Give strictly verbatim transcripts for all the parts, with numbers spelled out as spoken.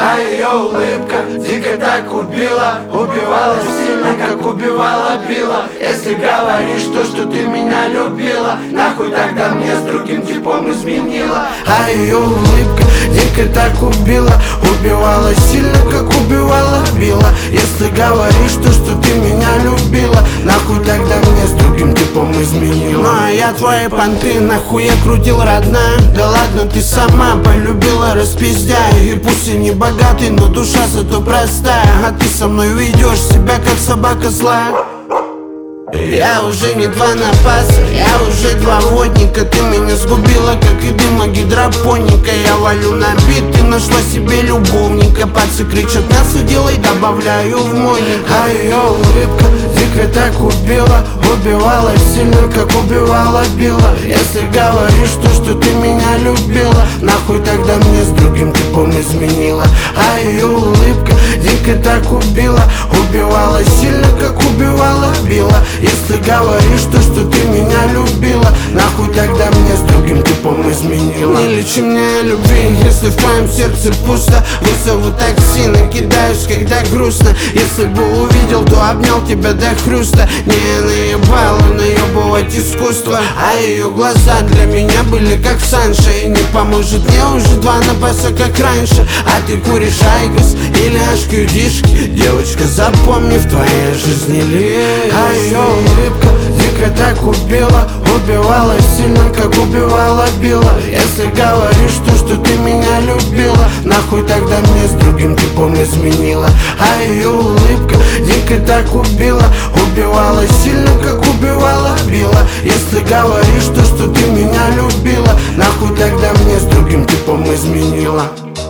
А ее улыбка дико так убила, убивала сильно, как убивала била. Если говоришь то, что ты меня любила, нахуй тогда мне с другим типом изменила. А ее улыбка дико так убила, убивала сильно, как убивала била. Если говоришь то, что ты меня любила, нахуй тогда мне с другим типом изменила. Ну а я твои понты нахуй я крутил, родная. Да ладно, ты сама полюбила, распиздяя. И пусть и не богатый, но душа зато простая. А ты со мной ведешь себя как собака злая. Я уже не два напаса, я уже два водника. Ты меня сгубила, как и дыма гидропоника. Я валю на бит, ты нашла себе любовника. Пацы кричат, мясо делай, добавляю в мойник. А ее улыбка дико так убила, убивала сильно, как убивала била. Если говоришь то, что ты меня любила, нахуй тогда мне с другим типом изменила. А ее улыбка дико так убила, убивала сильно, как убивала била. Если говоришь то, что ты меня любила, нахуй тогда мне с другим типом изменила. Не лечи мне любви, если в твоем сердце пусто. Вызову такси, накидаюсь, когда грустно. Если бы увидел, то обнял тебя до хруста. Не наебала, наебывать искусство. А ее глаза для меня были как Санша. И не поможет мне уже два напаса, как раньше. А ты куришь айгос или ашкюдишки. Девочка, запомни, в твоей жизни ли. А ее улыбка дико так убила, убивала сильно, как убивала била. Если говоришь то, что ты меня любила, нахуй тогда мне с другим типом изменила. А ее улыбка дико так убила, убивала сильно, как убивала била. Если говоришь то, что ты меня любила, нахуй тогда мне с другим типом изменила.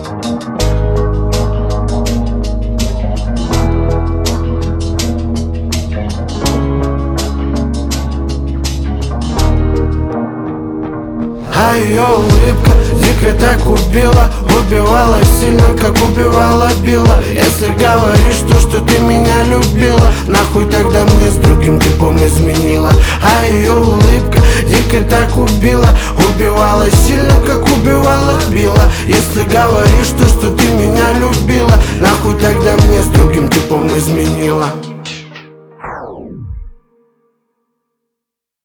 А ее улыбка дико так убила, убивала сильно, как убивала била. Если говоришь то, что ты меня любила, нахуй тогда мне с другим типом изменила. А ее улыбка дико так убила, убивала сильно, как убивала била. Если говоришь то, что ты меня любила, нахуй тогда мне с другим типом изменила.